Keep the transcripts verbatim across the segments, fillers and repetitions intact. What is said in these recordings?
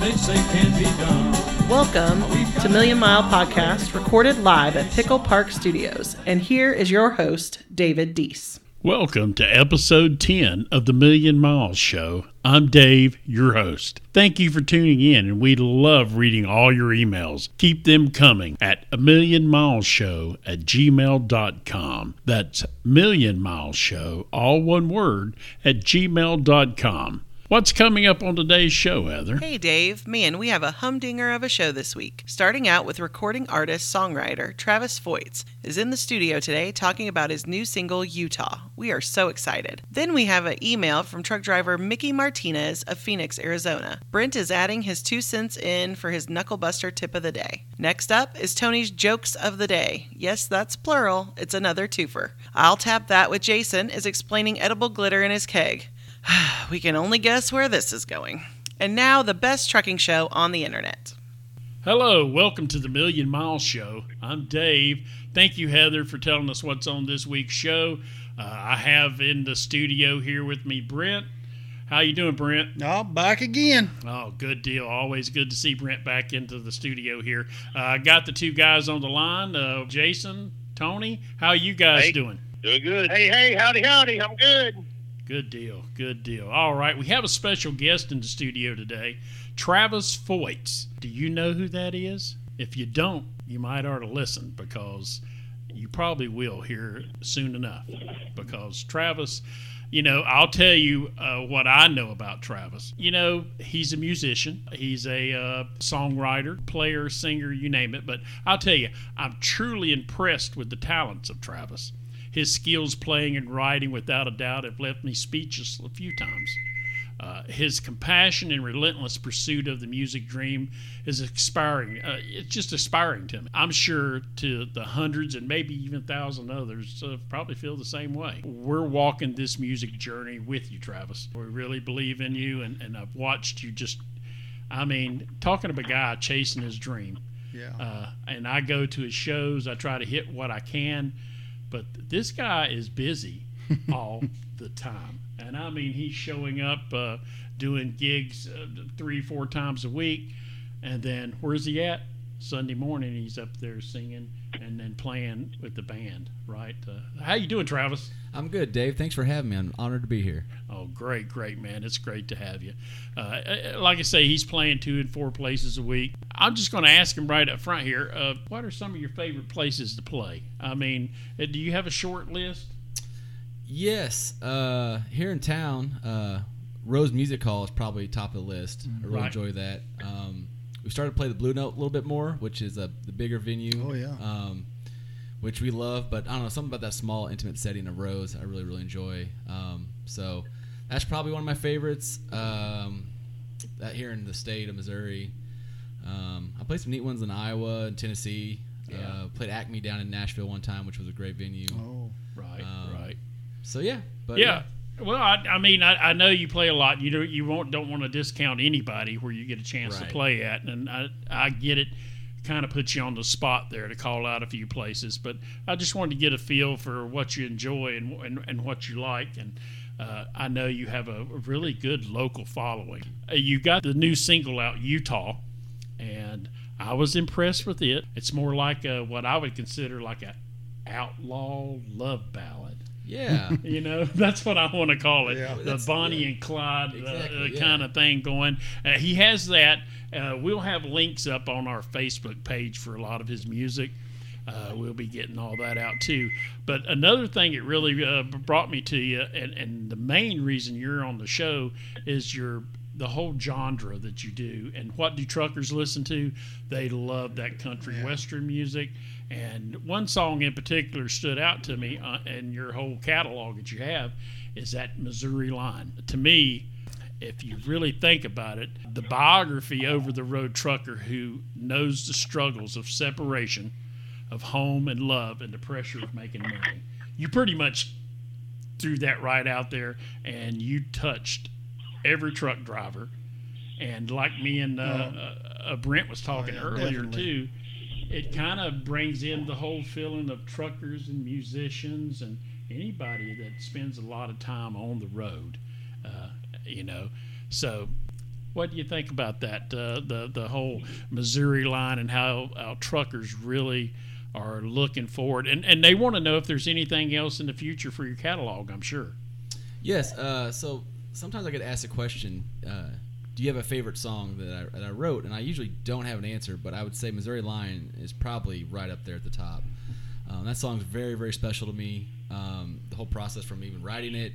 they say can't be done. Welcome to Million Mile Podcast, recorded live at Pickle Park Studios. And here is your host, David Deese. Welcome to episode ten of the Million Miles Show. I'm Dave, your host. Thank you for tuning in, and we love reading all your emails. Keep them coming at a million miles show at gmail dot com. That's Million Miles Show, all one word, at gmail dot com. What's coming up on today's show, Heather? Hey, Dave. Man, we have a humdinger of a show this week. Starting out with recording artist, songwriter Travis Foyts is in the studio today talking about his new single, Utah. We are so excited. Then we have an email from truck driver Mickey Martinez of Phoenix, Arizona. Brent is adding his two cents in for his knucklebuster tip of the day. Next up is Tony's Jokes of the Day. Yes, that's plural. It's another twofer. I'll Tap That with Jason is explaining edible glitter in his keg. We can only guess where this is going. And now, the best trucking show on the internet. Hello, welcome to the Million Mile Show. I'm Dave. Thank you, Heather, for telling us what's on this week's show. Uh, I have in the studio here with me Brent. How you doing, Brent? Oh, back again. Oh, good deal. Always good to see Brent back into the studio here. Uh, I got the two guys on the line, uh, Jason, Tony. How are you guys hey, doing? Doing good. Hey, hey, howdy, howdy. I'm good. Good deal, good deal. All right, we have a special guest in the studio today, Travis Foyts. Do you know who that is? If you don't, you might ought to listen, because you probably will here soon enough. Because Travis, you know, I'll tell you uh, what I know about Travis. You know, he's a musician. He's a uh, songwriter, player, singer, you name it. But I'll tell you, I'm truly impressed with the talents of Travis. His skills playing and writing, without a doubt, have left me speechless a few times. Uh, his compassion and relentless pursuit of the music dream is inspiring. Uh, it's just inspiring to me. I'm sure to the hundreds and maybe even thousand others uh, probably feel the same way. We're walking this music journey with you, Travis. We really believe in you, and, and I've watched you just, I mean, talking of a guy chasing his dream. Yeah. Uh, and I go to his shows. I try to hit what I can. But this guy is busy all the time. And I mean, he's showing up, uh, doing gigs uh, three, four times a week. And then where's he at? Sunday morning, he's up there singing and then playing with the band, right? Uh, how you doing, Travis? I'm good, Dave. Thanks for having me. I'm honored to be here. Oh, great, great, man. It's great to have you. Uh, like I say, he's playing two and four places a week. I'm just going to ask him right up front here, uh, what are some of your favorite places to play? I mean, do you have a short list? Yes. Uh, here in town, uh, Rose Music Hall is probably top of the list. I really Right. enjoy that. Um, we started to play the Blue Note a little bit more, which is a, the bigger venue. Oh, yeah. Um, which we love, but I don't know, something about that small, intimate setting of Rose I really, really enjoy. Um, so that's probably one of my favorites. Um, that here in the state of Missouri. Um, I played some neat ones in Iowa and Tennessee. Yeah. Uh, played Acme down in Nashville one time, which was a great venue. Oh. Right, Um, right. So yeah, but yeah. Well, I, I mean, I, I know you play a lot. You don't, you won't don't want to discount anybody where you get a chance Right. to play at, and I I get it. Kind of puts you on the spot there to call out a few places, but I just wanted to get a feel for what you enjoy and and, and what you like, and uh, I know you have a really good local following. Uh, you got the new single out, Utah, and I was impressed with it. It's more like a, what I would consider like a outlaw love ballad. yeah. You know, that's what I want to call it. Yeah. The That's- Bonnie yeah. and Clyde Exactly, uh, yeah. kind of thing going. Uh, he has that. Uh, we'll have links up on our Facebook page for a lot of his music. Uh, we'll be getting all that out too. But another thing it really uh, brought me to you, and, and the main reason you're on the show is your the whole genre that you do. And what do truckers listen to? They love that country Yeah. western music. And one song in particular stood out to me uh, in your whole catalog that you have is that Missouri Line. To me, if you really think about it, the biography over the road trucker who knows the struggles of separation, of home and love, and the pressure of making money. You pretty much threw that right out there, and you touched every truck driver. And like me and uh, uh, uh, Brent was talking yeah, earlier definitely. too, it kind of brings in the whole feeling of truckers and musicians and anybody that spends a lot of time on the road, uh, you know. So What do you think about that? Uh, the the whole Missouri line and how, how truckers really are looking forward, and and they want to know if there's anything else in the future for your catalog. I'm sure. Yes. Uh, so sometimes I get asked a question. Uh, do you have a favorite song that I, that I wrote? And I usually don't have an answer, but I would say Missouri Line is probably right up there at the top. Um, that song's very, very special to me. Um, the whole process from even writing it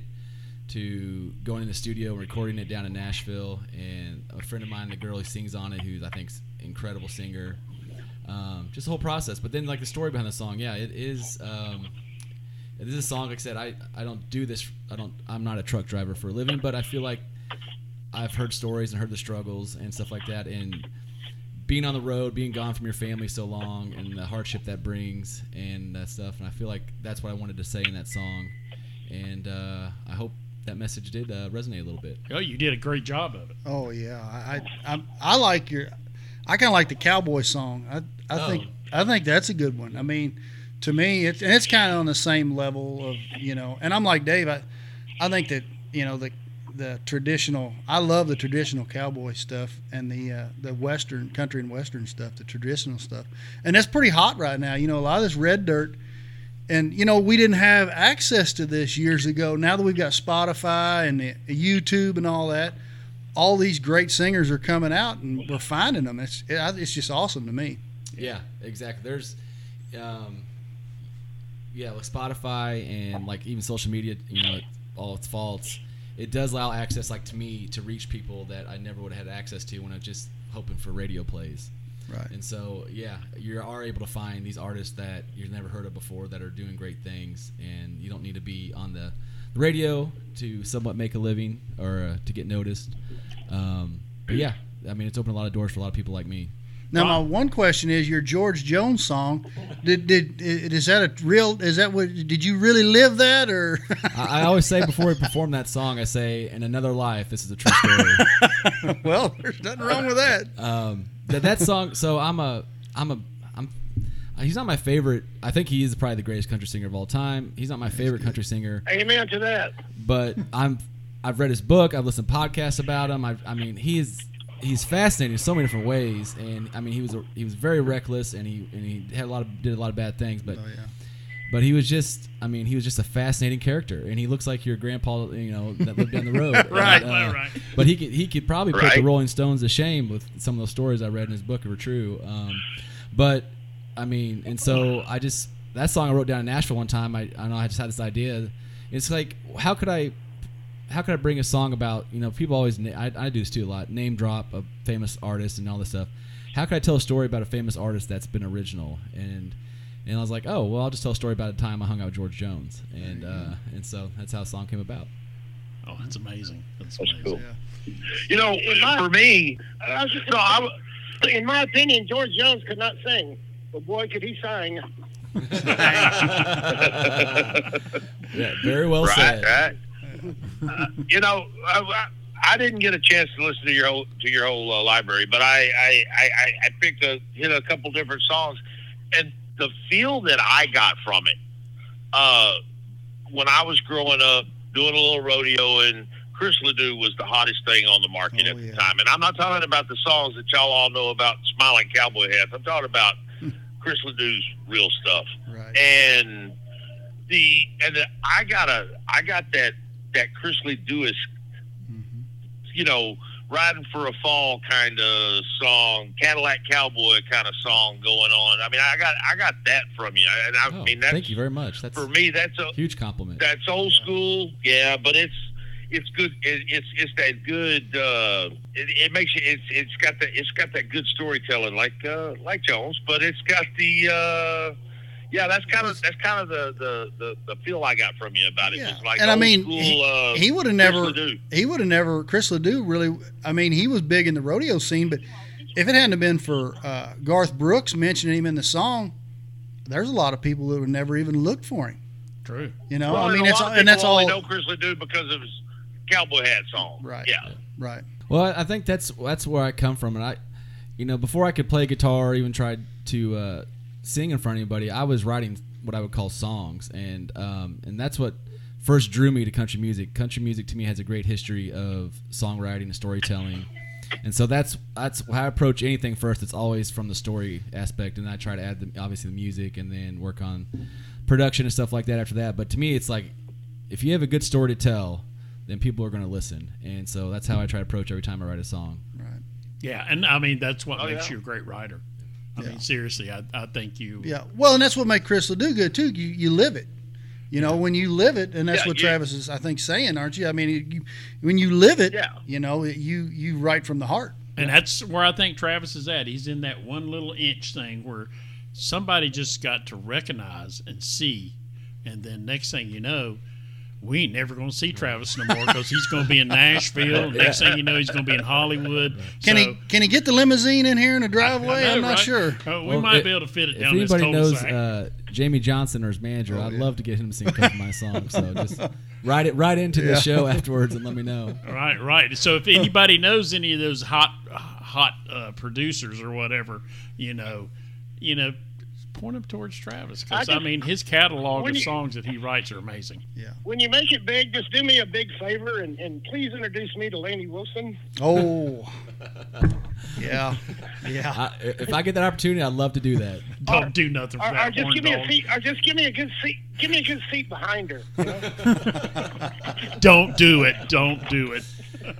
to going in the studio and recording it down in Nashville, and a friend of mine, the girl who sings on it, who's I think's an incredible singer. Um, just the whole process. But then, like, the story behind the song, yeah, it is. Um, this is a song. Like I said, I, I don't do this. I don't. I'm not a truck driver for a living, but I feel like I've heard stories and heard the struggles and stuff like that, and being on the road, being gone from your family so long, and the hardship that brings and that stuff. And I feel like that's what I wanted to say in that song, and uh, I hope that message did uh, resonate a little bit. Oh, you did a great job of it. Oh yeah, I I, I, I like your. I kind of like the cowboy song. I I Oh. think I think that's a good one. I mean, to me, it's and it's kind of on the same level of, you know. And I'm like Dave. I I think that, you know, the the traditional. I love the traditional cowboy stuff and the uh, the western country and western stuff, the traditional stuff, and that's pretty hot right now. You know, a lot of this red dirt. And, you know, we didn't have access to this years ago. Now that we've got Spotify and the, YouTube and all that, all these great singers are coming out, and we're finding them. It's it, it's just awesome to me. Yeah, exactly. There's, um, yeah, like Spotify and like even social media, you know, all its faults. It does allow access, like to me, to reach people that I never would have had access to when I was just hoping for radio plays. Right. And so, yeah, you are able to find these artists that you've never heard of before that are doing great things, and you don't need to be on the radio to somewhat make a living or uh, to get noticed. Um, but yeah, I mean, it's opened a lot of doors for a lot of people like me. Now, my one question is your George Jones song. Did did is that a real? Is that what? Did you really live that, or? I, I always say before we perform that song, I say, "In another life, this is a true story." Well, there's nothing wrong with that. Um, that that song. So I'm a I'm a I'm. He's not my favorite. I think he is probably the greatest country singer of all time. He's not my favorite country singer. Amen to that. But I'm. I've read his book. I've listened to podcasts about him. I, I mean, he is. He's fascinating in so many different ways, and I mean, he was a, he was very reckless, and he and he had a lot of did a lot of bad things, but Oh yeah. but he was just, I mean, he was just a fascinating character, and he looks like your grandpa, you know, that lived down the road. Right, And, right, right. But he could he could probably put the Right. Rolling Stones to shame with some of those stories I read in his book were true. Um, but I mean, and so I just that song I wrote down in Nashville one time. I I know I just had this idea. It's like, how could I how could I bring a song about, you know, people always, na- I, I do this too a lot, name drop a famous artist and all this stuff. How could I tell a story about a famous artist that's been original? And and I was like, oh, well, I'll just tell a story about a time I hung out with George Jones. And uh, and so that's how the song came about. Oh, that's amazing. That's, That's amazing. cool. Yeah. You know, for me, I was just, you know, I, w- in my opinion, George Jones could not sing, but boy, could he sing. Yeah, very well right, said. right. Uh, you know, I, I, I didn't get a chance to listen to your whole to your whole uh, library, but I I, I, I picked a hit a couple different songs, and the feel that I got from it, uh, when I was growing up, doing a little rodeo, and Chris Ledoux was the hottest thing on the market Oh, at the yeah. time. And I'm not talking about the songs that y'all all know about Smiling Cowboy Hats. I'm talking about Chris Ledoux's real stuff. Right. And the and the, I got a I got that that Chris Ledoux, Mhm. you know, riding for a fall kind of song, Cadillac Cowboy kind of song going on. I mean, I got I got that from you, and I Oh, mean that's thank you very much. That's for me. That's a huge compliment. that's old school, yeah, but it's it's good. It, it's it's that good. Uh, it, it makes you. It's it's got that. It's got that good storytelling, like uh, like Jones, but it's got the. Uh, yeah, that's kind of that's kind of the, the, the, the feel I got from you about it. Yeah. It's like And I old mean, school, he- uh, He would have Chris never. Ledoux. He would have never. Chris Ledoux really. I mean, he was big in the rodeo scene, but if it hadn't have been for uh, Garth Brooks mentioning him in the song, there's a lot of people that would never even looked for him. True. You know, Well, I mean, a it's lot of and that's people only all know Chris Ledoux because of his cowboy hat song. Right. Yeah. right. Well, I think that's that's where I come from, and I, you know, before I could play guitar or even try to uh, sing in front of anybody, I was writing what I would call songs, and um, and that's what first drew me to country music. Country music to me has a great history of songwriting and storytelling, And so that's that's how I approach anything first. It's always from the story aspect, and I try to add the, obviously the music, and then work on production and stuff like that after that. But to me, it's like if you have a good story to tell, then people are going to listen, and so that's how I try to approach every time I write a song. Right. Yeah, and I mean that's what Oh, makes yeah. you a great writer. I Yeah. mean, seriously, I, I think you. Yeah. Well, and that's what makes Crystal do good too. You you live it. You know, when you live it, and that's Yeah, what you- Travis is, I think, saying, aren't you? I mean, you, when you live it, Yeah. you know, you you write from the heart. And that's where I think Travis is at. He's in that one little inch thing where somebody just got to recognize and see, and then next thing you know, we ain't never going to see Travis no more because he's going to be in Nashville. Next thing you know, he's going to be in Hollywood. Can so, he can he get the limousine in here in the driveway? I know, I'm not right? sure. Uh, we Well, might it- be able to fit it If down this anybody knows cul-de-sac. uh, Jamie Johnson or his manager, Oh, I'd yeah. love to get him to sing a couple of my songs. So just write it right into the Yeah. show afterwards and let me know. Right, right. So if anybody knows any of those hot, hot uh, producers or whatever, you know, you know, point them towards Travis because I I, just- mean his catalog when of you- songs that he writes are amazing. When you make it big, just do me a big favor and, and please introduce me to Laney Wilson. Oh, yeah, yeah. I, if I get that opportunity, I'd love to do that. Don't Or- do nothing for Or, or that just horn give me dog. a seat. Or just give me a good seat. Give me a good seat behind her. You know? Don't do it. Don't do it.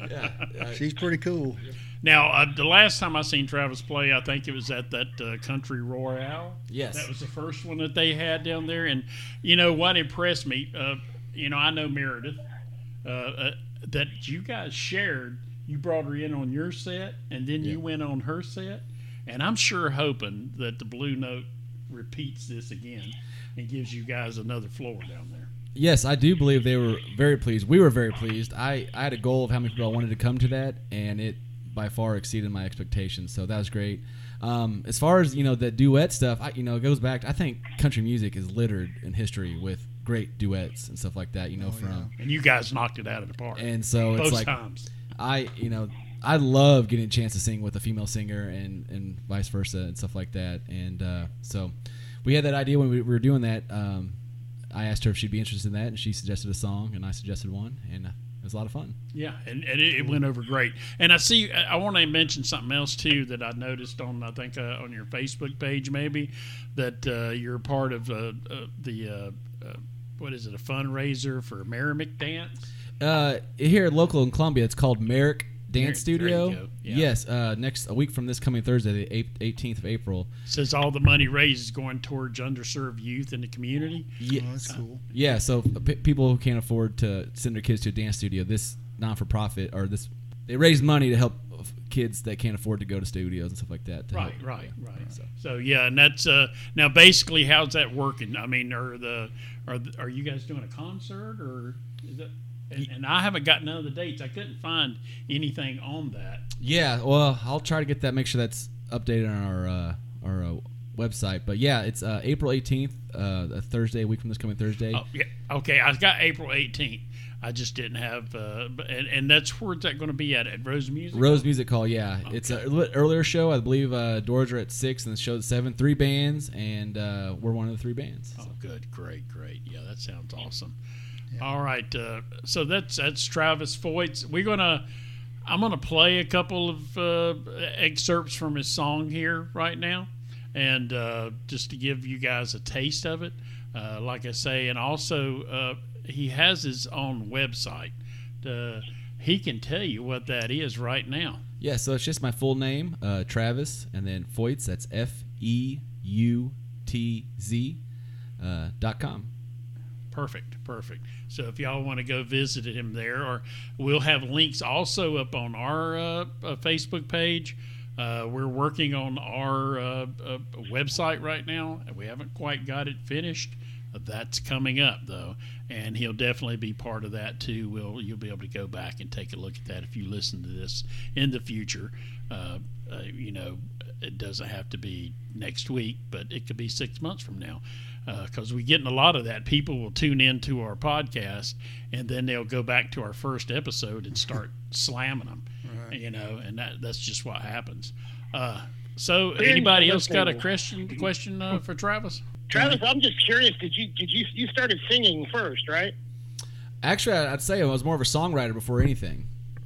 She's pretty cool. Now, uh, the last time I seen Travis play, I think it was at that uh, Country Royale. Yes. That was the first one that they had down there. And, you know, what impressed me, uh, you know, I know Meredith, uh, uh, that you guys shared. You brought her in on your set, and then you Yeah. went on her set. And I'm sure hoping that the Blue Note repeats this again and gives you guys another floor down there. Yes, I do believe they were very pleased. We were very pleased. I, I had a goal of how many people I wanted to come to that, and it by far exceeded my expectations. So that was great. Um, as far as you know, the duet stuff, I, you know, it goes back. I think country music is littered in history with great duets and stuff like that. You know, from And you guys knocked it out of the park. and so it's Both like times. I, you know, I love getting a chance to sing with a female singer and, and vice versa and stuff like that. And uh, so we had that idea when we were doing that. Um, I asked her if she'd be interested in that, and she suggested a song, and I suggested one, and uh, it was a lot of fun. Yeah, and, and it, it went over great. And I see, I want to mention something else too that I noticed on, I think, uh, on your Facebook page maybe, that uh, you're part of uh, uh, the, uh, uh, what is it, a fundraiser for Merrimack Dance? Uh, here local in Columbia, it's called Merrick Dance Merrick, there you Studio. go, yeah. Yes, uh, next a week from this coming Thursday, the eighteenth of April. Says all the money raised is going towards underserved youth in the community. Yeah, Oh, that's cool. yeah. So p- people who can't afford to send their kids to a dance studio, this non-for-profit or this, they raise money to help kids that can't afford to go to studios and stuff like that. to Right, help. right, right. So. So yeah, and that's uh, now basically how's that working? I mean, are the are the, are you guys doing a concert or is that? And, and I haven't got none of the dates. I couldn't find anything on that. Yeah, well, I'll try to get that. Make sure that's updated on our uh, our uh, website. But yeah, it's uh, April eighteenth, uh, a Thursday, a week from this coming Thursday. Oh yeah, okay. I got April eighteenth. I just didn't have, uh, but- and, and that's where's that going to be at? At Rose Music. Rose Music Hall, yeah. It's a little bit earlier show. I believe uh, doors are at six and the show's at seven. Three bands, and uh, we're one of the three bands. Oh, good, great, great. Yeah, that sounds awesome. All right, uh, so that's that's Travis Foyts. We're gonna, I'm gonna play a couple of uh, excerpts from his song here right now, and uh, just to give you guys a taste of it. Uh, like I say, and also uh, he has his own website. Uh, he can tell you what that is right now. Yeah, so it's just my full name, uh, Travis, and then Foyts. That's F E U T Z uh, dot com. Perfect, perfect. So if y'all want to go visit him there, or we'll have links also up on our uh, uh, Facebook page. Uh, we're working on our uh, uh, website right now, and we haven't quite got it finished. Uh, that's coming up though, and he'll definitely be part of that too. We'll you'll be able to go back and take a look at that if you listen to this in the future. Uh, uh, you know, it doesn't have to be next week, but it could be six months from now. Because uh, we're getting a lot of that. People will tune into our podcast, and then they'll go back to our first episode and start slamming them, Right. you know, and that that's just what happens. Uh, so, Here's anybody the else got a thing. question question uh, for Travis? Travis, I'm just curious. Did you did you you started singing first, right? Actually, I'd say I was more of a songwriter before anything.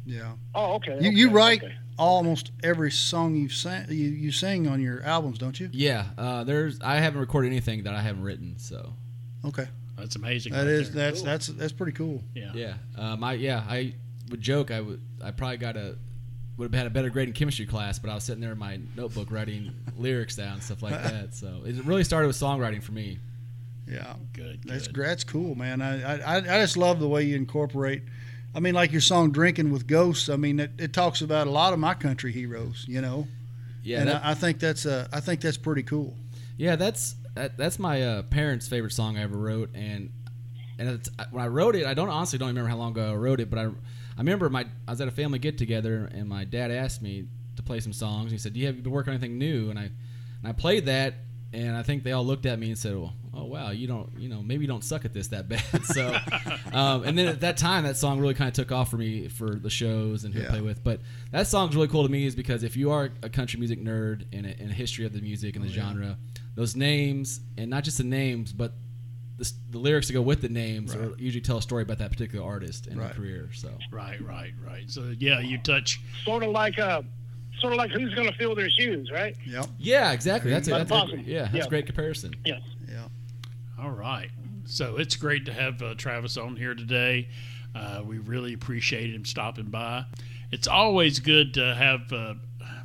Yeah. Oh, okay. You okay, you write okay. almost every song you've sang, you you sing on your albums, don't you? Yeah, uh, there's I haven't recorded anything that I haven't written, so Okay. That's amazing. That right is there. that's that's that's pretty cool. Yeah. yeah. Um, I yeah I would joke I would I probably got a would have had a better grade in chemistry class, but I was sitting there in my notebook writing lyrics down, stuff like that. So it really started with songwriting for me. Yeah. Good. That's good. gr- that's cool, man. I, I I just love the way you incorporate. I mean, like your song "Drinking with Ghosts." I mean, it, it talks about a lot of my country heroes, you know. Yeah, and that- I, I think that's uh, I think that's pretty cool. Yeah, that's that, that's my uh, parents' favorite song I ever wrote, and and it's, when I wrote it, I don't honestly don't remember how long ago I wrote it, but I I remember my I was at a family get together, and my dad asked me to play some songs. He said, "Do you have you been working on anything new?" And I and I played that, and I think they all looked at me and said, "Well, oh wow, you don't you know maybe you don't suck at this that bad." So, um, and then at that time, that song really kind of took off for me for the shows and who Yeah. to play with. But that song's really cool to me is because if you are a country music nerd and a, and a history of the music and the Oh, yeah. genre, those names, and not just the names, but the, the lyrics that go with the names Right. are, usually tell a story about that particular artist and Right. their career. So Right, right, right. So yeah, you touch. Sort of like uh, sort of like who's going to fill their shoes, right? Yep. yeah, exactly. That's a, That's that's a, awesome. yeah, that's Yeah. a great comparison. Yeah. Yeah. All right. So it's great to have uh, Travis on here today. Uh, we really appreciate him stopping by. It's always good to have uh,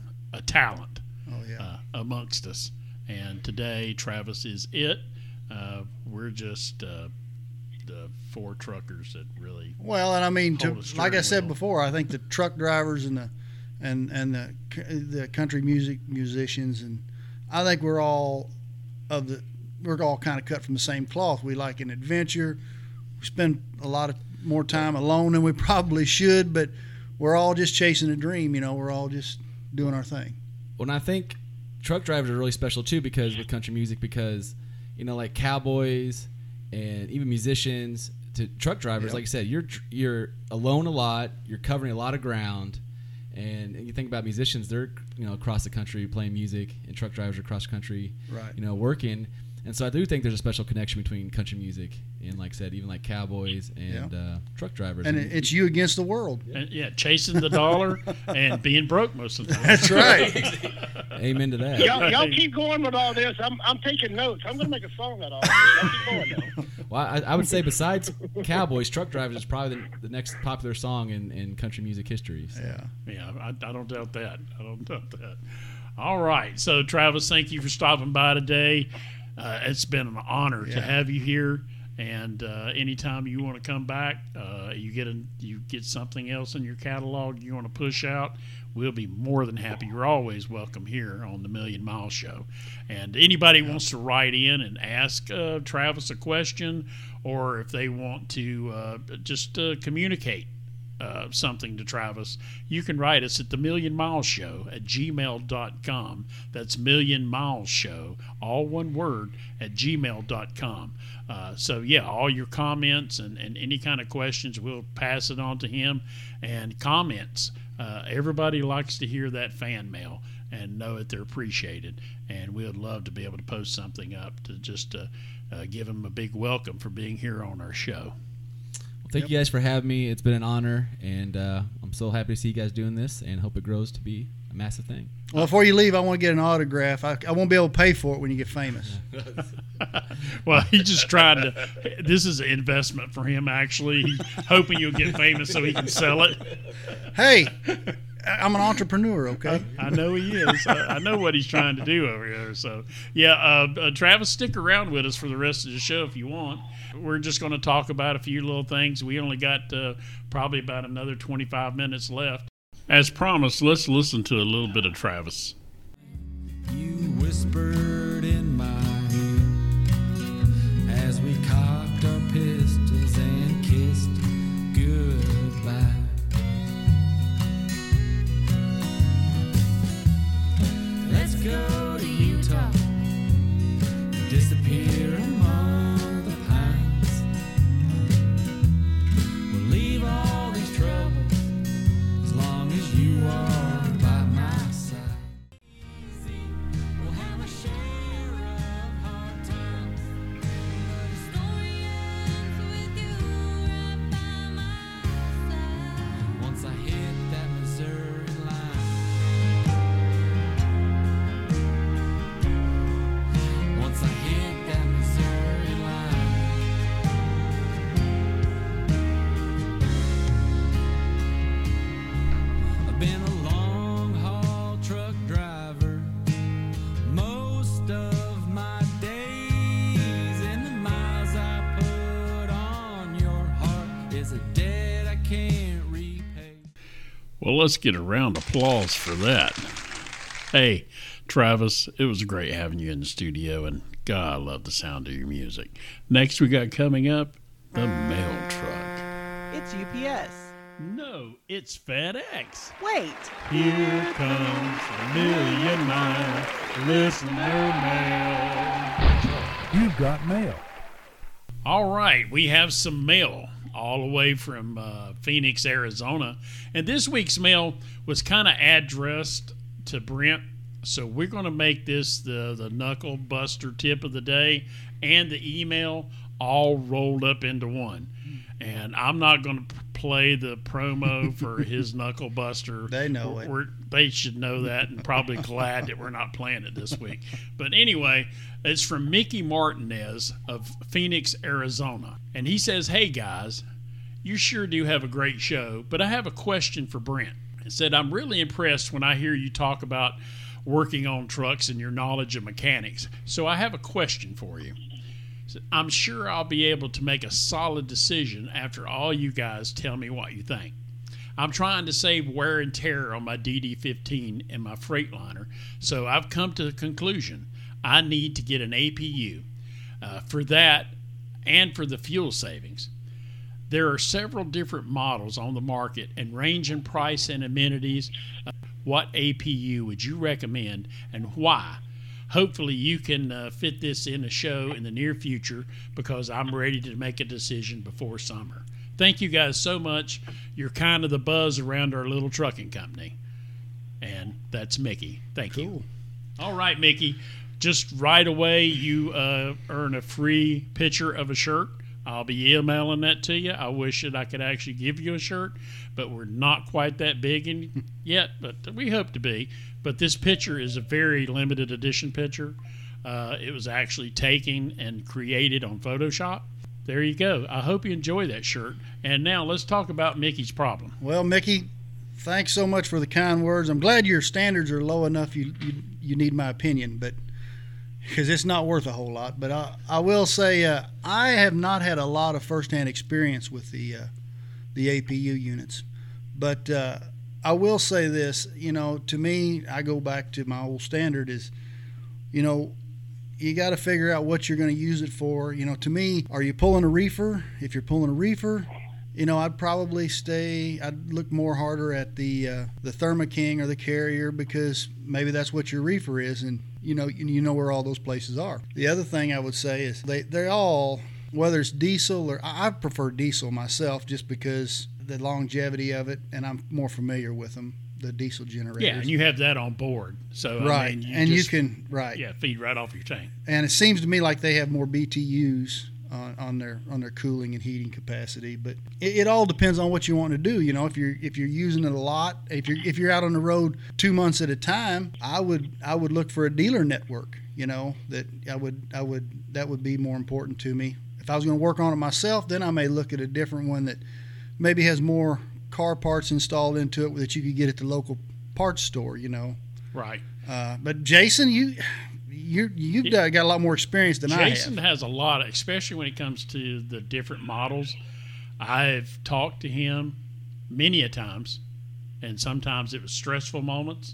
a talent Oh yeah. uh, amongst us. And today, Travis is it. Uh, we're just uh, the four truckers that really. Well, and I mean, to, Hold a like I steering said wheel. before, I think the truck drivers and the and and the c- the country music musicians, and I think we're all of the we're all kind of cut from the same cloth. We like an adventure. We spend a lot of more time alone than we probably should, but we're all just chasing a dream. You know, we're all just doing our thing. Well, and I think truck drivers are really special too because with country music because you know like cowboys and even musicians to truck drivers Yep. like you said you're tr- you're alone a lot, you're covering a lot of ground, and you think about musicians, they're you know across the country playing music, and truck drivers are across the country Right. you know working. And so I do think there's a special connection between country music and, like I said, even like cowboys and uh, truck drivers. And it, it's you against the world. And, yeah, chasing the dollar and being broke most of the time. That's right. amen to that. Y'all, y'all keep going with all this. I'm, I'm taking notes. I'm going to make a song out of all this. Y'all keep going now. Well, I, I would say besides cowboys, truck drivers is probably the, the next popular song in, in country music history. So. Yeah. Yeah, I, I don't doubt that. I don't doubt that. All right. So, Travis, thank you for stopping by today. Uh, it's been an honor Yeah. to have you here. And uh, anytime you want to come back, uh, you get a, you get something else in your catalog you want to push out, we'll be more than happy. You're always welcome here on the Million Mile Show. And anybody wants to write in and ask uh, Travis a question, or if they want to uh, just uh, communicate uh, something to Travis, you can write us at the Million Mile Show at gmail dot com. That's Million Miles Show, all one word, at gmail dot com. Uh, so, yeah, all your comments and, and any kind of questions, we'll pass it on to him. And comments, uh, everybody likes to hear that fan mail and know that they're appreciated. And we would love to be able to post something up to just uh, uh, give him a big welcome for being here on our show. Thank you guys for having me. It's been an honor, and uh, I'm so happy to see you guys doing this, and hope it grows to be a massive thing. Well, before you leave, I want to get an autograph. I, I won't be able to pay for it when you get famous. Well, he's just trying to. This is an investment for him, actually. He's hoping you'll get famous so he can sell it. Hey, I'm an entrepreneur, okay? I know he is. I, I know what he's trying to do over there. So, yeah, uh, uh, Travis, stick around with us for the rest of the show if you want. We're just going to talk about a few little things. We only got uh, probably about another twenty-five minutes left. As promised, let's listen to a little bit of Travis. You whispered in my ear as we cocked our pistols and kissed goodbye. Let's go to Utah, disappear among the pines. We'll leave all these troubles as long as you are by my side. We'll have a shade is a debt I can't repay. Well, let's get a round of applause for that. Hey, Travis, it was great having you in the studio, and God, I love the sound of your music. Next, we got coming up, the mail truck. It's U P S. No, it's FedEx. Wait. Here comes a million mile listener mail. You've got mail. All right, we have some mail all the way from uh, Phoenix, Arizona. And this week's mail was kind of addressed to Brent. So we're going to make this the, the knuckle buster tip of the day and the email all rolled up into one. And I'm not going to play the promo for his knuckle buster. They know we're, it. We're, they should know that, and probably glad that we're not playing it this week. But anyway, it's from Mickey Martinez of Phoenix, Arizona. And he says, "Hey guys, you sure do have a great show, but I have a question for Brent." He said, "I'm really impressed when I hear you talk about working on trucks and your knowledge of mechanics. So I have a question for you. I'm sure I'll be able to make a solid decision after all you guys tell me what you think. I'm trying to save wear and tear on my D D fifteen and my Freightliner, so I've come to the conclusion I need to get an A P U uh, for that and for the fuel savings. There are several different models on the market and range in price and amenities. Uh, what A P U would you recommend and why? Hopefully you can uh, fit this in a show in the near future because I'm ready to make a decision before summer. Thank you guys so much. You're kind of the buzz around our little trucking company." And that's Mickey. Thank Cool. you. All right, Mickey. Just right away, you uh, earn a free picture of a shirt. I'll be emailing that to you. I wish that I could actually give you a shirt, but we're not quite that big in yet, but we hope to be. But this picture is a very limited edition picture. Uh, it was actually taken and created on Photoshop. There you go. I hope you enjoy that shirt. And now let's talk about Mickey's problem. Well, Mickey, thanks so much for the kind words. I'm glad your standards are low enough you you, you need my opinion, but because it's not worth a whole lot. But I, I will say uh, I have not had a lot of firsthand experience with the uh, the A P U units. But uh, I will say this, you know, to me, I go back to my old standard is, you know, you got to figure out what you're going to use it for. You know, to me, are you pulling a reefer? If you're pulling a reefer, you know, I'd probably stay, I'd look more harder at the uh, the Thermo King or the Carrier because maybe that's what your reefer is, and you know you know where all those places are. The other thing I would say is they, they're all, whether it's diesel or, I prefer diesel myself just because the longevity of it, and I'm more familiar with them, the diesel generators. Yeah, and you have that on board. So right, I mean, you and just, you can, right. Yeah, feed right off your tank. And it seems to me like they have more B T Us on, on their on their cooling and heating capacity, but it, it all depends on what you want to do. You know, if you're if you're using it a lot, if you're if you're out on the road two months at a time, I would I would look for a dealer network. You know, that I would I would that would be more important to me. If I was going to work on it myself, then I may look at a different one that maybe has more car parts installed into it that you could get at the local parts store. You know, Right. uh, but Jason, you. You you've got a lot more experience than Jason I have. has a lot, especially when it comes to the different models. I've talked to him many a times, and sometimes it was stressful moments.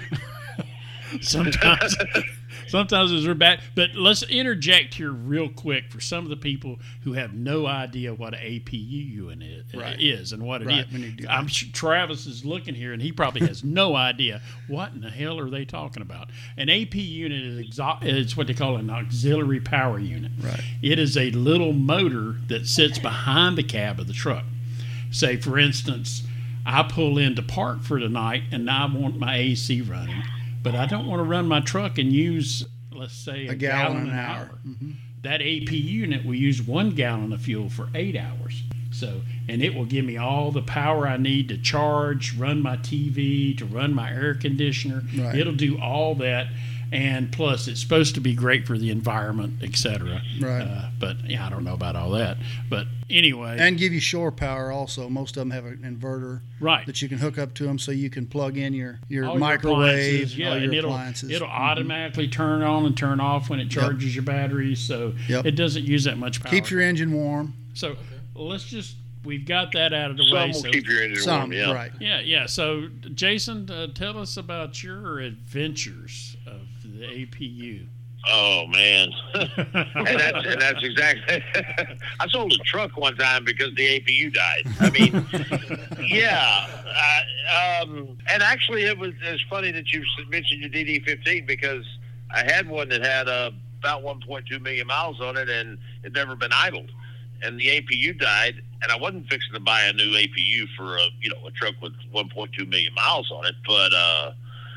sometimes, sometimes it was bad. But let's interject here real quick for some of the people who have no idea what an A P U unit is, Right. is and what it Right, is. when you do I'm that. sure Travis is looking here, and he probably has no idea what in the hell are they talking about. An A P unit is exo- it's what they call an auxiliary power unit. Right. It is a little motor that sits behind the cab of the truck. Say, for instance, I pull in to park for the night, and I want my A C running, but I don't want to run my truck and use, let's say, a, A gallon an hour. Mm-hmm. That A P unit will use one gallon of fuel for eight hours. So, and it will give me all the power I need to charge, run my T V, to run my air conditioner. Right. It'll do all that, and plus, it's supposed to be great for the environment, et cetera. Right. Uh, but yeah, I don't know about all that. But anyway, And give you shore power also. Most of them have an inverter right. that you can hook up to them so you can plug in your, your All your microwave, appliances, yeah, all your and it'll, appliances. It'll Mhm. automatically turn on and turn off when it charges your batteries, so Yep. it doesn't use that much power. Keeps your engine warm. So let's just we've got that out of the Some way. will So keep your engine Some, warm. Yeah. right. yeah, yeah. So Jason, uh, tell us about your adventures of the A P U. Oh man, and that's and that's exactly. I sold a truck one time because the A P U died. I mean, yeah, I, um, and actually it was it's funny that you mentioned your D D fifteen because I had one that had uh, about one point two million miles on it and it never been idled, and the A P U died, and I wasn't fixing to buy a new A P U for a you know a truck with one point two million miles on it, but uh,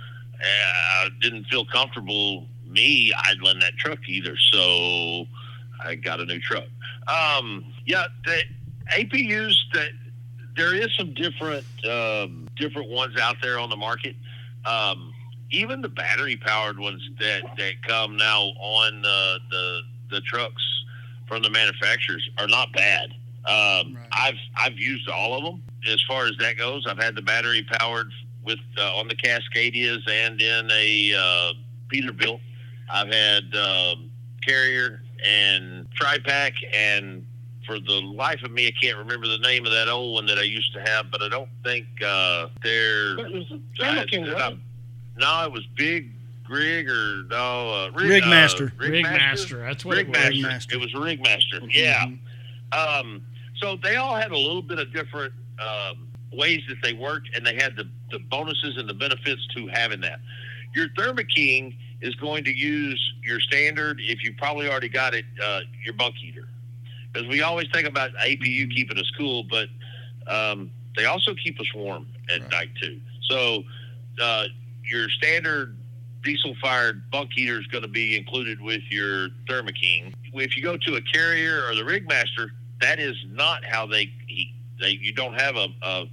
I didn't feel comfortable me idling that truck either, so I got a new truck. Um, yeah, the A P Us, that there is some different um, different ones out there on the market. Um, even the battery powered ones that, that come now on the, the the trucks from the manufacturers are not bad. Um, Right. I've I've used all of them as far as that goes. I've had the battery powered with uh, on the Cascadias and in a uh, Peterbilt. I've had um, Carrier and Tri-Pack, and for the life of me, I can't remember the name of that old one that I used to have, but I don't think uh, they're... It was Thermo King, I- wasn't no, it was Big Grig or... no, uh, Rigmaster. Uh, Rigmaster, that's what it was. Rigmaster. Rigmaster. It was Rigmaster, yeah. Mhm. Um, so they all had a little bit of different um, ways that they worked, and they had the, the bonuses and the benefits to having that. Your Thermo King is going to use your standard, if you probably already got it, uh, your bunk heater. Because we always think about A P U keeping us cool, but um, they also keep us warm at Right. night too. So uh, your standard diesel-fired bunk heater is going to be included with your Thermo King. If you go to a Carrier or the Rigmaster, that is not how they heat. They, you don't have a, a,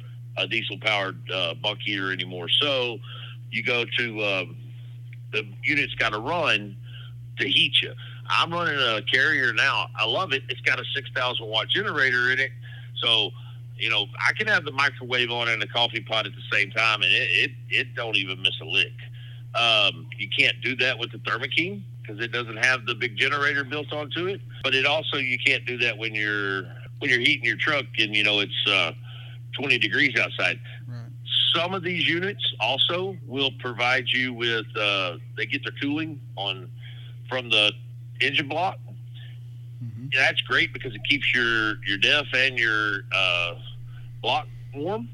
a diesel-powered uh, bunk heater anymore. So you go to... Um, the unit's got to run to heat you. I'm running a Carrier now. I love it. It's got a six thousand watt generator in it. So, you know, I can have the microwave on and the coffee pot at the same time, and it, it, it don't even miss a lick. Um, you can't do that with the Thermo King because it doesn't have the big generator built onto it. But it also, you can't do that when you're when you're heating your truck and, you know, it's uh, twenty degrees outside. Right. Some of these units also will provide you with, uh, they get their cooling on from the engine block. Mhm. Yeah, that's great because it keeps your, your def and your uh, block warm.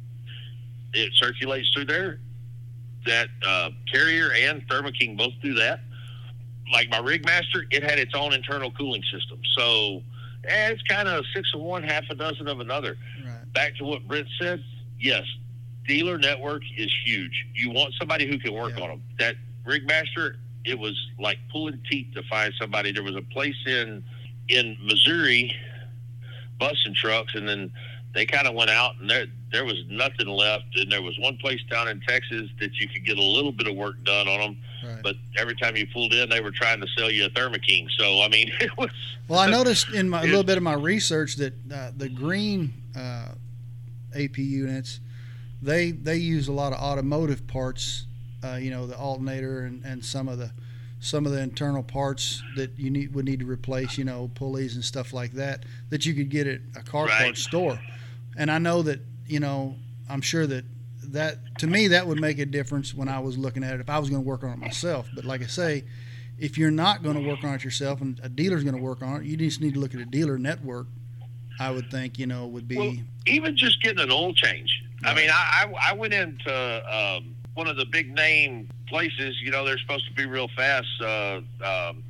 It circulates through there. That uh, Carrier and Thermo King both do that. Like my Rigmaster, it had its own internal cooling system. So eh, it's kind of six of one, half a dozen of another. Right. Back to what Brent said, yes, dealer network is huge. You want somebody who can work Yeah. on them. That Rigmaster, it was like pulling teeth to find somebody. There was a place in in Missouri, busing trucks, and then they kind of went out, and there there was nothing left. And there was one place down in Texas that you could get a little bit of work done on them, Right. but every time you pulled in, they were trying to sell you a Thermo King. So I mean, it was. Well, I noticed in my, a Yeah. little bit of my research that uh, the green uh, A P units, they they use a lot of automotive parts. Uh, you know, the alternator and, and some of the some of the internal parts that you need would need to replace. You know, pulleys and stuff like that that you could get at a car Right. parts store. And I know that, you know, I'm sure that that to me that would make a difference when I was looking at it if I was going to work on it myself. But like I say, if you're not going to work on it yourself and a dealer's going to work on it, you just need to look at a dealer network. I would think, you know, would be Well, even just getting an oil change. I Right. mean, I, I I went into um, one of the big name places. You know, they're supposed to be real fast. Uh, um,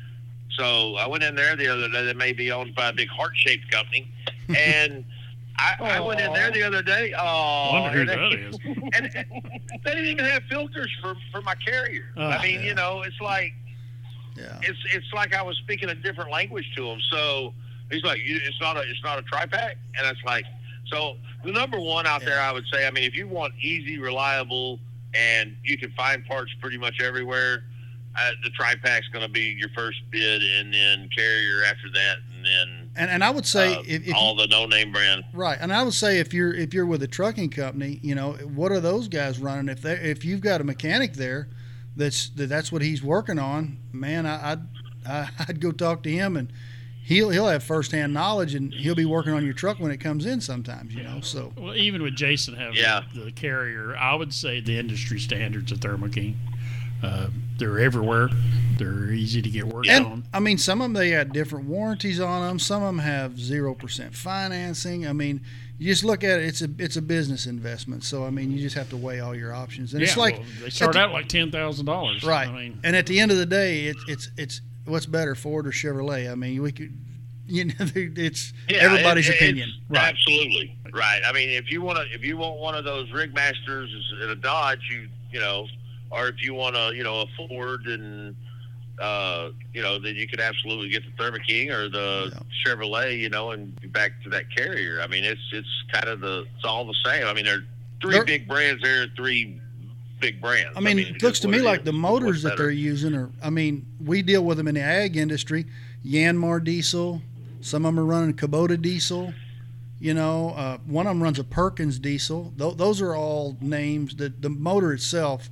so I went in there the other day. They may be owned by a big heart shaped company, and I, I went in there the other day. Oh, Wonder who and that they, is. and they didn't even have filters for for my Carrier. Oh, I mean, yeah. you know, it's like. yeah. It's it's like I was speaking a different language to him. So he's like, you, it's not a it's not a tri-pack, and it's like, so the number one out there, I would say, I mean, if you want easy, reliable, and you can find parts pretty much everywhere, uh, the tri-pack's going to be your first bid, and then Carrier after that, and then And and I would say uh, if, if all the no-name brand. right, and I would say if you're if you're with a trucking company, you know, what are those guys running? If they if you've got a mechanic there, that's that, that's what he's working on, man, I, I'd I, I'd go talk to him, and he'll he'll have firsthand knowledge, and he'll be working on your truck when it comes in sometimes, you know. So Well, even with Jason having Yeah. the carrier, I would say the industry standards of Thermo King. Uh, they're everywhere. They're easy to get worked and on. I mean, some of them they got different warranties on them. Some of them have zero percent financing. I mean, you just look at it; it's a it's a business investment. So I mean, you just have to weigh all your options. And Yeah, it's like well, they start at out like ten thousand dollars. right. I mean, and at the end of the day, it's it's it's what's better, Ford or Chevrolet? I mean, we could, you know, it's Yeah, everybody's it- it- opinion. it's- Absolutely. Right. I mean, if you want to, if you want one of those Rigmasters in a Dodge, you, you know, or if you want a, you know, a Ford and, uh, you know, then you could absolutely get the Thermo King or the Yeah. Chevrolet, you know, and be back to that carrier. I mean, it's, it's kind of the, it's all the same. I mean, there are three They're- big brands there, are three big brands. I mean, it's it looks just to what me it like is. the What's motors that better? they're using are. I mean, we deal with them in the ag industry. Yanmar diesel. Some of them are running Kubota diesel. You know, uh, one of them runs a Perkins diesel. Th- those are all names that the motor itself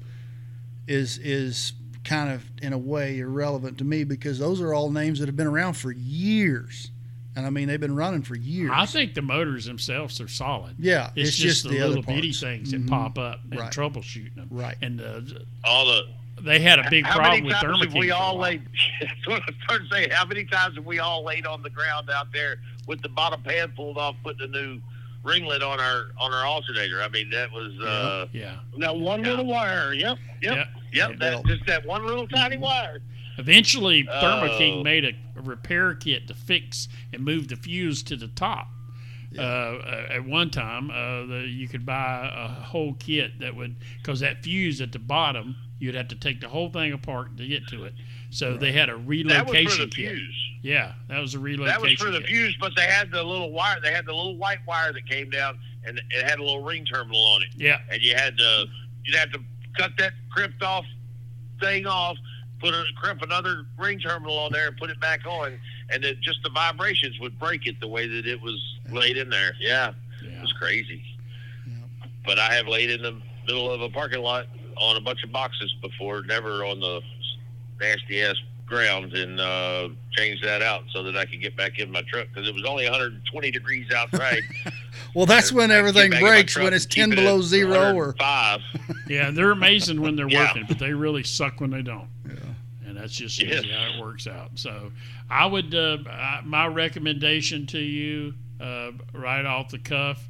is is kind of in a way irrelevant to me because those are all names that have been around for years, and I mean they've been running for years. I think the motors themselves are solid. yeah, It's, it's, just, just, the, the little other bitty parts. things that Mhm. pop up and Right. troubleshooting them. Right. And uh, all the, they had a big how problem many with times Thermo have King we for a all while. laid? That's what I started saying. How many times have we all laid on the ground out there with the bottom pan pulled off, putting a new ringlet on our on our alternator? I mean, that was uh, Yeah. That one Yeah. little wire. Yep. Yeah. yep, Yeah. that just that one little tiny wire. Eventually, Thermo King Oh. made a, a repair kit to fix and move the fuse to the top. Uh, uh, at one time, uh, the, you could buy a whole kit that would, because that fuse at the bottom, you'd have to take the whole thing apart to get to it. So they had a That was relocation for the kit. fuse. Yeah, that was a relocation That was for the kit. fuse, but they had the little wire. They had the little white wire that came down, and it had a little ring terminal on it. Yeah, And you had to you'd have to cut that crimped off thing off, put a crimp another ring terminal on there, and put it back on, and then just the vibrations would break it the way that it was laid in there. Yeah, it yeah. was crazy. Yeah. But I have laid in the middle of a parking lot on a bunch of boxes before, never on the nasty ass ground, and uh, changed that out so that I could get back in my truck because it was only one hundred twenty degrees outside. Well, that's when I could everything get back in my breaks, truck when it's and keep ten it below at zero or five. Yeah, they're amazing when they're Yeah. working, but they really suck when they don't. Yeah. And that's just Yes. usually how it works out. So I would, uh, I, my recommendation to you uh, right off the cuff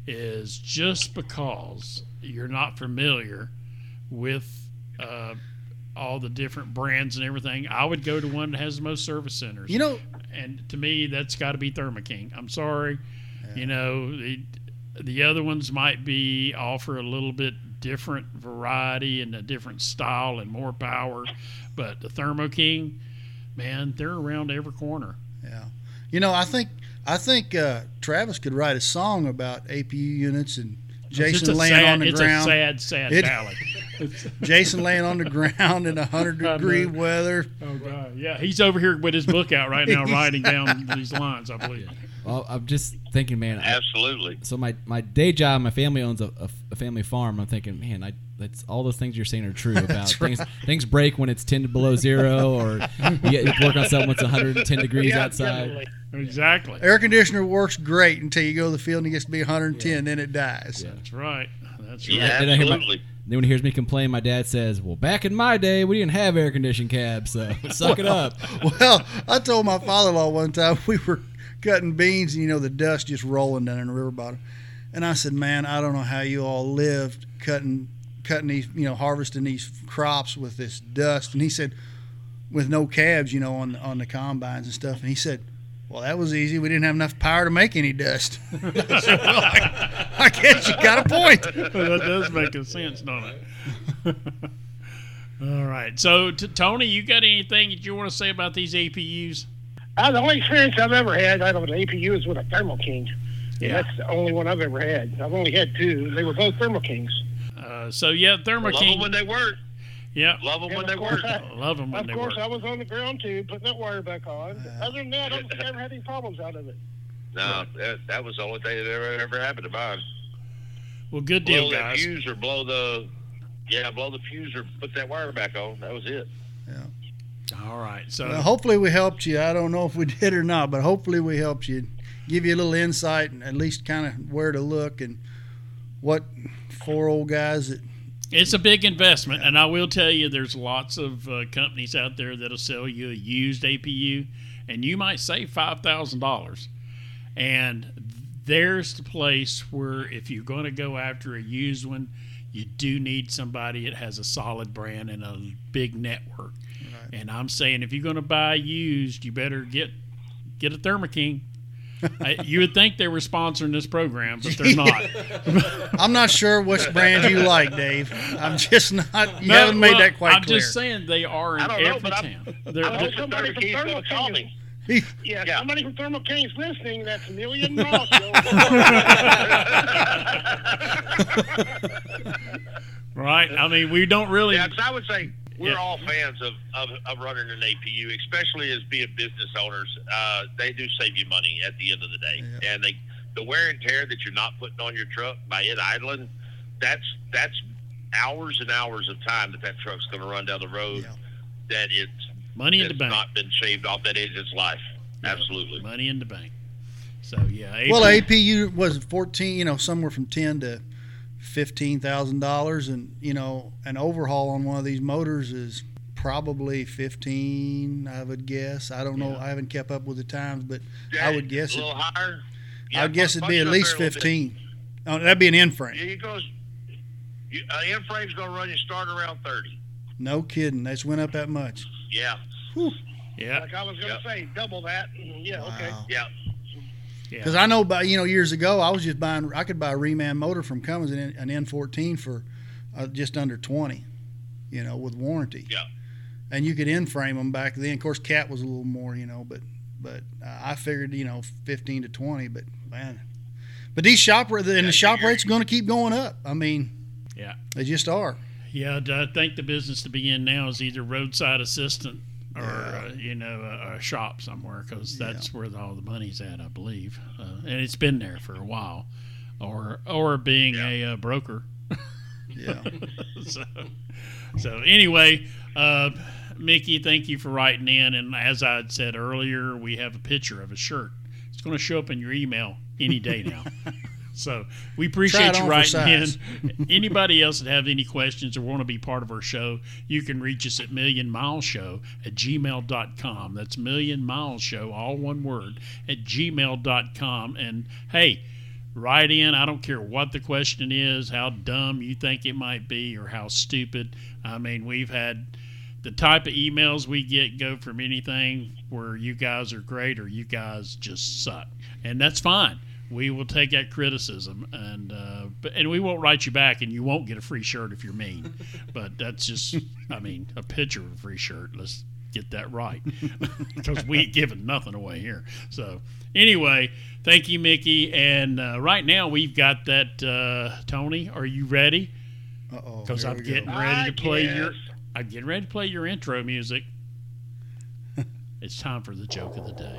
is just because you're not familiar with uh, all the different brands and everything, I would go to one that has the most service centers. You know, And to me, that's got to be Thermo King. I'm sorry. You know, the, the other ones might be offer a little bit different variety and a different style and more power, but the Thermo King, man, they're around every corner. yeah. You know, I think I think uh, Travis could write a song about A P U units and It's Jason a laying sad, on the it's ground. a sad, sad It- ballad. It's- Jason laying on the ground in a hundred I know. degree weather. oh God, yeah, he's over here with his book out right now, writing down these lines. I believe. Well, I'm just thinking, man. I, Absolutely. so my, my day job, my family owns a, a, a family farm. I'm thinking, man, I that's all those things you're saying are true about things. Things break when it's ten below zero, or you get you work on something when it's one hundred ten degrees Yeah, outside. definitely. Exactly. Air conditioner works great until you go to the field and it gets to be one hundred ten, then it dies. Yeah. That's right. That's right. Yeah, Then I hear my- absolutely. Then when he hears me complain, my dad says, "Well, back in my day, we didn't have air conditioned cabs, so suck it up." Well, I told my father-in-law one time we were cutting beans and you know the dust just rolling down in the river bottom, and I said, "Man, I don't know how you all lived cutting, cutting these, you know, harvesting these crops with this dust." And he said, "With no cabs, you know, on on the combines and stuff." And he said, "Well, that was easy. We didn't have enough power to make any dust." I said, "Well, I, I guess you got a point." that does make a sense, don't it? All right. So, t- Tony, you got anything that you want to say about these A P Us? Uh, the only experience I've ever had out of an A P U is with a Thermo King. And Yeah. that's the only one I've ever had. I've only had two. They were both Thermo Kings. Uh, so, yeah, Thermo Love King. them when they work. Yeah, Love them And when of they course, work. I, love them when of they course work. I was on the ground too, putting that wire back on. Other than that, I've never had any problems out of it. No, that, that was the only thing that ever ever happened to mine. Well, good Blow deal, that guys. fuse or blow the, yeah, blow the fuse or put that wire back on. That was it. All right. So Well, hopefully we helped you. I don't know if we did or not, but hopefully we helped you, give you a little insight and at least kind of where to look and what four old guys that. it's a big investment, and I will tell you, there's lots of uh, companies out there that'll sell you a used A P U, and you might save five thousand dollars. And there's the place where if you're going to go after a used one, you do need somebody that has a solid brand and a big network. Right. And I'm saying if you're going to buy used, you better get get a Thermo King. I, you would think they were sponsoring this program, but they're not. I'm not sure which brand you like, Dave. I'm just not. You No, haven't made well, that quite I'm clear. just saying they are in I don't know, every but I'm- town. They're- I know they're- somebody from Thermo Thermo King's gonna call King. me. Yeah, Yeah. somebody from Thermo King's listening. That's a million miles. right? I mean, we don't really. Yeah, 'cause I would say we're Yeah. all fans of, of, of running an A P U, especially as being business owners. Uh, they do save you money at the end of the day, Yeah. and they the wear and tear that you're not putting on your truck by it idling, that's that's hours and hours of time that that truck's going to run down the road. Yeah. That it's Money in the it's bank. not been shaved off that engine's life. Yeah, Absolutely. Money in the bank. So, yeah. Well, A P U was fourteen, you know, somewhere from ten to fifteen thousand dollars, and you know, an overhaul on one of these motors is probably fifteen. I would guess. I don't know. Yeah. I haven't kept up with the times, but Yeah, I would guess a it. little higher. I would guess it'd be punch at it up least there a little bit. fifteen. Oh, that'd be an end frame. Yeah, it goes. You, uh, end frame's going to run you start around thirty. No kidding. That's went up that much. Yeah, Yeah. Like I was going to Yep. say, double that. Yeah, okay. Wow. yeah. Because Yeah. I know, by you know, years ago, I was just buying. I could buy a reman motor from Cummins, an, an N fourteen for uh, just under twenty, you know, with warranty. Yeah. And you could end frame them back then. Of course, Cat was a little more, you know, but but uh, I figured, you know, fifteen to twenty. But man, but these shop rates and the shop rates are going to keep going up. I mean, Yeah. they just are. Yeah, I think the business to be in now is either roadside assistant or, Yeah. uh, you know, a, a shop somewhere, because that's where all the money's at, I believe. Uh, and it's been there for a while. Or or being a uh, broker. Yeah. so, so anyway, uh, Mickey, thank you for writing in. And as I had said earlier, we have a picture of a shirt. It's going to show up in your email any day now. So we Try appreciate it you on for writing size. in. Anybody else that have any questions or want to be part of our show, you can reach us at million mile show at gmail dot com. That's million mile show, all one word, at gmail dot com. And hey, write in. I don't care what the question is, how dumb you think it might be, or how stupid. I mean, we've had the type of emails we get go from anything where you guys are great or you guys just suck. And that's fine. We will take that criticism, and uh, but, and we won't write you back, and you won't get a free shirt if you're mean. But that's just, I mean, a picture of a free shirt. Let's get that right, because we ain't giving nothing away here. So anyway, thank you, Mickey. And uh, right now we've got that. Uh, Tony, are you ready? Uh-oh. Because here I'm we getting go. ready I to play your. guess. I'm getting ready to play your intro music. It's time for the joke of the day.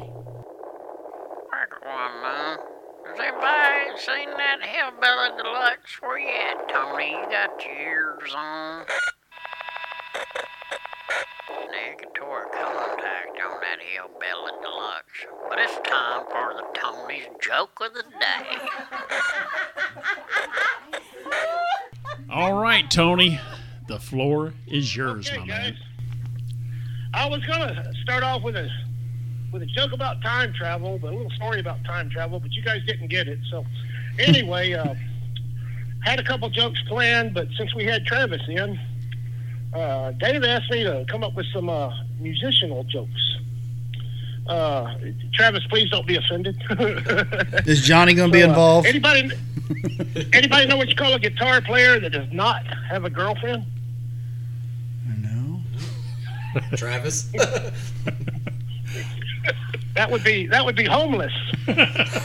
Quick one, man. Has anybody seen that Hillbilly Deluxe? Where you at, Tony? You got your ears on? Negatory contact on that Hillbilly Deluxe. But it's time for the Tony's joke of the day. All right, Tony, the floor is yours, Okay, my guys. man. I was gonna start off with a with a joke about time travel, but a little story about time travel, but you guys didn't get it. So anyway, uh, had a couple jokes planned, but since we had Travis in, uh, Dave asked me to come up with some uh, musicianal jokes. Uh, Travis, please don't be offended. Is Johnny going to be So, uh, involved? Anybody, anybody know what you call a guitar player that does not have a girlfriend? No. Travis. That would be that would be homeless. and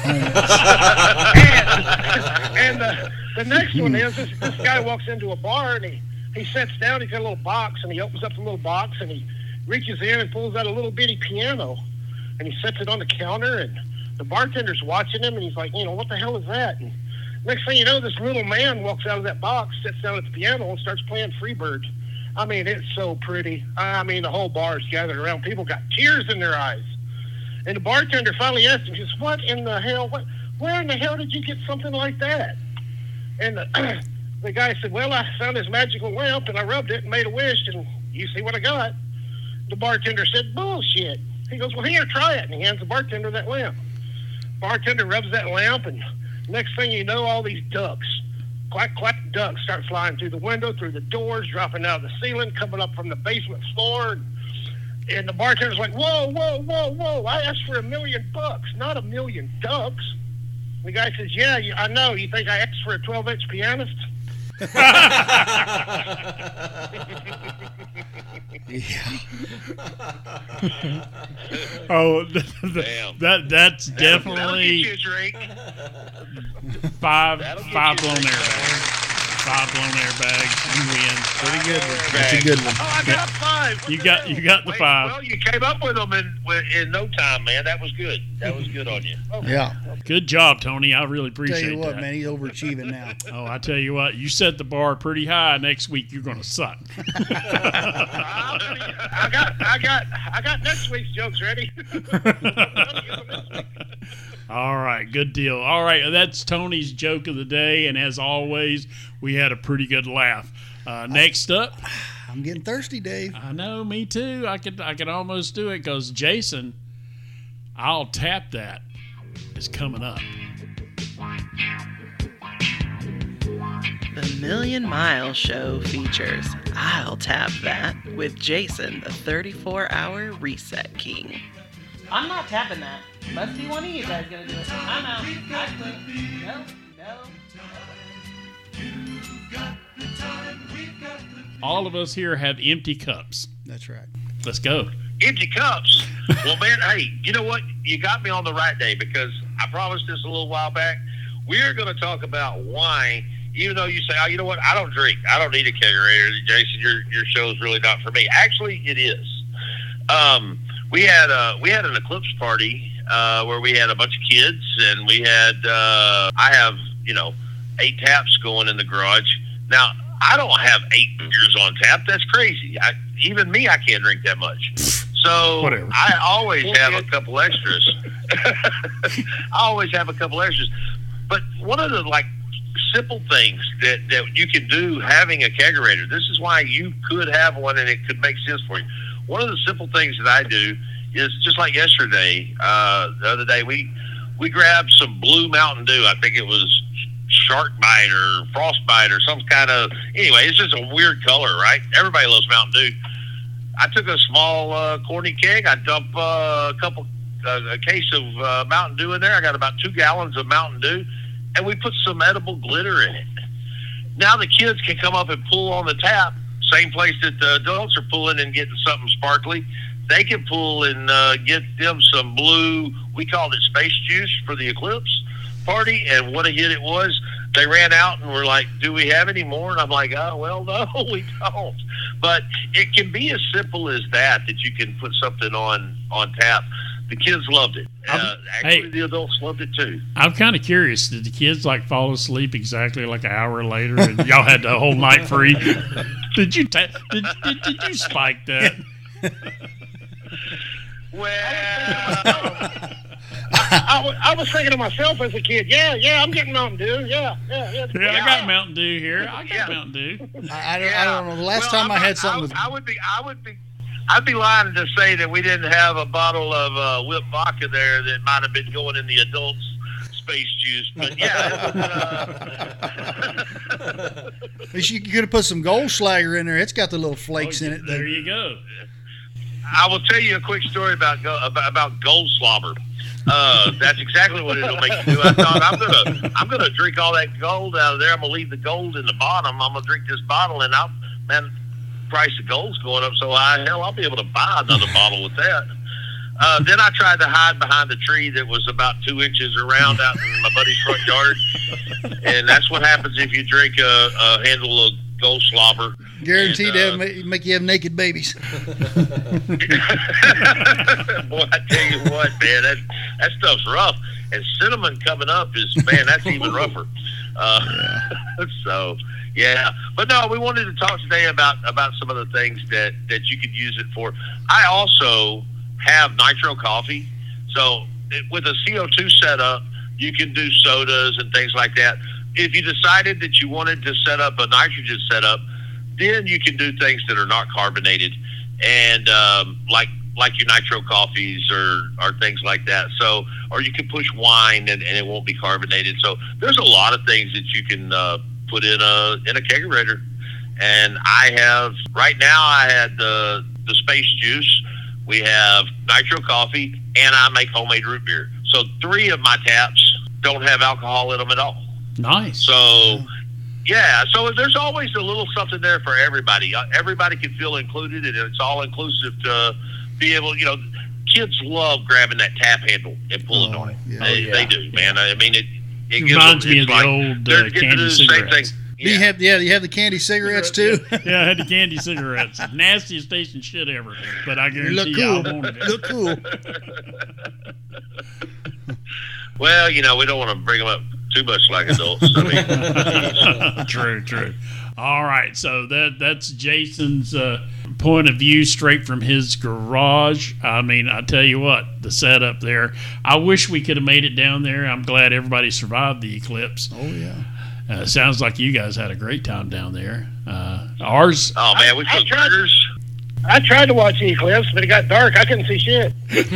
and the, the next one is this, this guy walks into a bar and he, he sits down. He's got a little box and he opens up the little box and he reaches in and pulls out a little bitty piano and he sets it on the counter, and the bartender's watching him and he's like, you know, what the hell is that? And next thing you know, this little man walks out of that box, sits down at the piano and starts playing Freebird. I mean, it's so pretty. I mean, the whole bar is gathered around. People got tears in their eyes. And the bartender finally asked him, he says, what in the hell, what, where in the hell did you get something like that? And the, the guy said, well, I found this magical lamp, and I rubbed it and made a wish, and you see what I got. The bartender said, bullshit. He goes, well, here, try it. And he hands the bartender that lamp. Bartender rubs that lamp, and next thing you know, all these ducks, quack, quack, ducks start flying through the window, through the doors, dropping out of the ceiling, coming up from the basement floor. And, and the bartender's like, whoa, whoa, whoa, whoa, I asked for a million bucks, not a million ducks. The guy says, yeah, you, I know. You think I asked for a twelve-inch pianist? Yeah. Oh, Damn. that that's That'll get definitely you a drink. five That'll get five you blown a drink. airbags. Five blown airbags. You win. Pretty good one. Airbags. That's a good one. Oh, I got five. What You the got hell? you got the Wait, five. Well, you came up with them in in no time, man. That was good. That was good on you. Yeah. Good job, Tony. I really appreciate Tell you what, that. man, he's overachieving now. Oh, I tell you what, you set the bar pretty high. Next week you're going to suck. I got, I got, I got next week's jokes ready. All right, good deal. All right, that's Tony's joke of the day, and as always, we had a pretty good laugh. Uh, next up, I'm getting thirsty, Dave. I know, me too. I could I could almost do it because Jason, I'll tap that, is coming up. The Million Mile Show features I'll Tap That with Jason, the thirty-four hour Reset King. I'm not tapping that. Must be one of you guys gonna do it. I'm out. I quit. No, no. All of us here have empty cups. That's right. Let's go. Empty cups. Well, man, hey, you know what? You got me on the right day because I promised this a little while back. We're going to talk about wine, even though you say, oh, you know what? I don't drink. I don't need a kegerator. Jason, your your show is really not for me. Actually, it is. Um, we had a, we had an eclipse party uh, where we had a bunch of kids, and we had uh, I have you know eight taps going in the garage. Now I don't have eight beers on tap. That's crazy. I, even me, I can't drink that much. So Whatever. I always have a couple extras. I always have a couple extras. But one of the like simple things that, that you can do having a kegerator, this is why you could have one and it could make sense for you. One of the simple things that I do is just like yesterday, uh, the other day, we we grabbed some blue Mountain Dew. I think it was Shark Bite or Frostbite or some kind of, anyway, it's just a weird color, right? Everybody loves Mountain Dew. I took a small uh, corny keg. I dumped uh, a couple, uh, a case of uh, Mountain Dew in there. I got about two gallons of Mountain Dew, and we put some edible glitter in it. Now the kids can come up and pull on the tap, same place that the adults are pulling and getting something sparkly. They can pull and uh, get them some blue, we called it space juice for the Eclipse party, and what a hit it was. They ran out and were like, do we have any more? And I'm like, oh, well, no, we don't. But it can be as simple as that, that you can put something on, on tap. The kids loved it. Uh, actually, hey. the adults loved it too. I'm kind of curious. Did the kids like fall asleep exactly like an hour later, and y'all had the whole night free? Did you ta- did, did did you spike that? Well, I, wa- I was thinking to myself as a kid, yeah, yeah, I'm getting Mountain Dew. Yeah, yeah, yeah. Yeah, I got Mountain Dew here. I got Yeah. Mountain Dew. I, I, don't, yeah. I don't know. The last Well, time I I'm had not- something I, with I would be, I would be, I'd be lying to say that we didn't have a bottle of uh, whipped vodka there that might have been going in the adults' space juice. But yeah, it was, uh, At least you could have put some Goldschlager in there. It's got the little flakes in it. There you go. I will tell you a quick story about go- about, about gold slobber. Uh, that's exactly what it'll make you do. I thought I'm gonna I'm gonna drink all that gold out of there. I'm gonna leave the gold in the bottom. I'm gonna drink this bottle, and I'll man, price of gold's going up so high. Hell, I'll be able to buy another bottle with that. Uh, then I tried to hide behind a tree that was about two inches around out in my buddy's front yard, and that's what happens if you drink a, a handle of gold slobber. Guaranteed And, uh, to have, ma- make you have naked babies. Boy, I tell you what, man, that that stuff's rough. And cinnamon coming up is, man, that's even rougher. Uh, Yeah. so, yeah. But no, we wanted to talk today about, about some of the things that, that you could use it for. I also have nitro coffee. So it, with a C O two setup, you can do sodas and things like that. If you decided that you wanted to set up a nitrogen setup, then you can do things that are not carbonated, and um, like like your nitro coffees or, or things like that. So, or you can push wine and, and it won't be carbonated. So there's a lot of things that you can uh, put in a in a kegerator. And I have right now I had the the space juice. We have nitro coffee, and I make homemade root beer. So three of my taps don't have alcohol in them at all. Nice. So, yeah, so there's always a little something there for everybody. Uh, Everybody can feel included, and it's all inclusive to be able, you know, kids love grabbing that tap handle and pulling Oh, on it. yeah. They, Oh, yeah. they do, man. I mean, it, it gives Reminds them, me it's of the like old, they're uh, getting to candy do the same cigarettes. thing. Do you have yeah? You have the candy cigarettes too. Yeah, I had the candy cigarettes. Nastiest tasting shit ever. But I You guarantee look you, cool. I wanted it. Look cool. Well, you know, we don't want to bring them up too much like adults. I mean, True, true. All right, so that that's Jason's uh, point of view straight from his garage. I mean, I tell you what, the setup there. I wish we could have made it down there. I'm glad everybody survived the eclipse. Oh yeah. Uh, sounds like you guys had a great time down there. Uh, ours, oh, man, we I- I cook tried- burgers. I tried to watch the eclipse, but it got dark. I couldn't see shit.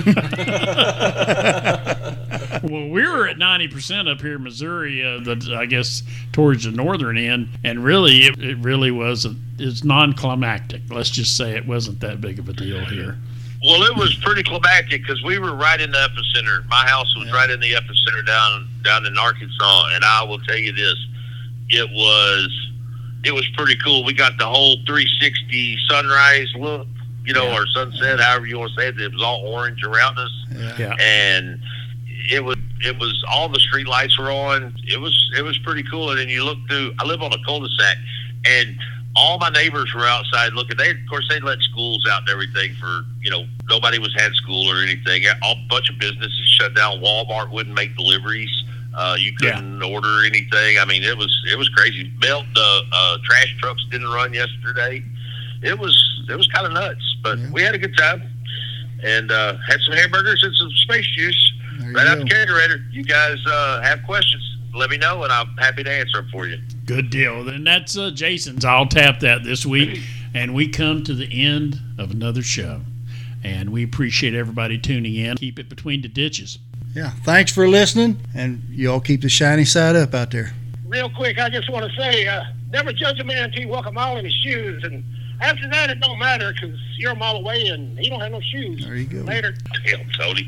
well, we were at ninety percent up here in Missouri, uh, the, I guess towards the northern end, and really, it, it really wasn't, it's non-climactic. Let's just say it wasn't that big of a deal here. Well, it was pretty climactic because we were right in the epicenter. My house was Yeah. right in the epicenter down down in Arkansas, and I will tell you this: it was it was pretty cool. We got the whole three sixty sunrise look, you know, Yeah. or sunset, however you want to say it. It was all orange around us, Yeah. Yeah. and it was it was all the street lights were on. It was it was pretty cool. And then you look through. I live on a cul-de-sac, and all my neighbors were outside looking. They, of course, they let schools out and everything for, you know, nobody was had school or anything. A bunch of businesses shut down. Walmart wouldn't make deliveries. Uh, you couldn't order anything. I mean, it was it was crazy. Belt the uh, trash trucks didn't run yesterday. It was it was kind of nuts, but Yeah. we had a good time and uh, had some hamburgers and some space juice There you right out go. the kegerator. You guys uh, have questions? Let me know, and I'm happy to answer them for you. Good deal. Then that's uh, Jason's. I'll tap that this week. And we come to the end of another show. And we appreciate everybody tuning in. Keep it between the ditches. Yeah. Thanks for listening, and you all keep the shiny side up out there. Real quick, I just want to say, uh, never judge a man until you walk a mile in his shoes. And after that, it don't matter because you're a mile away and he don't have no shoes. There you go. Later. Damn, Tony.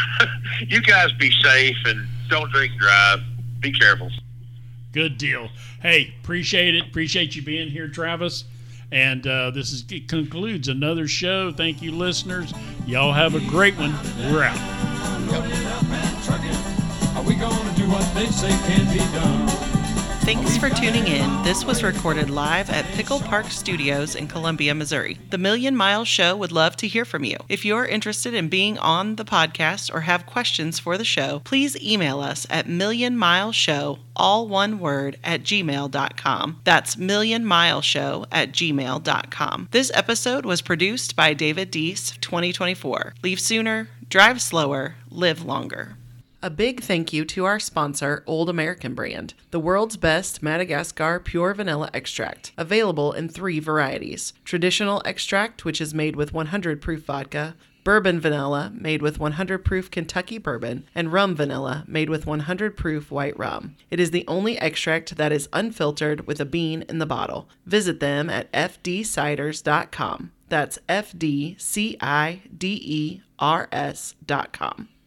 You guys be safe and don't drink and drive. Be careful. Good deal. Hey, appreciate it. Appreciate you being here, Travis. And uh, this is it concludes another show. Thank you, listeners. Y'all have a great one. We're out. Load it up and truck it. Are we gonna do what they say can be done? Thanks for tuning in. This was recorded live at Pickle Park Studios in Columbia, Missouri. The Million Mile Show would love to hear from you. If you're interested in being on the podcast or have questions for the show, please email us at millionmileshow, all one word, at gmail dot com. That's millionmileshow at gmail dot com. This episode was produced by David Deese, twenty twenty-four. Leave sooner, drive slower, live longer. A big thank you to our sponsor, Old American Brand, the world's best Madagascar pure vanilla extract, available in three varieties. Traditional extract, which is made with one hundred proof vodka, bourbon vanilla, made with one hundred proof Kentucky bourbon, and rum vanilla, made with one hundred proof white rum. It is the only extract that is unfiltered with a bean in the bottle. Visit them at f d ciders dot com. That's F D C I D E R S dot com.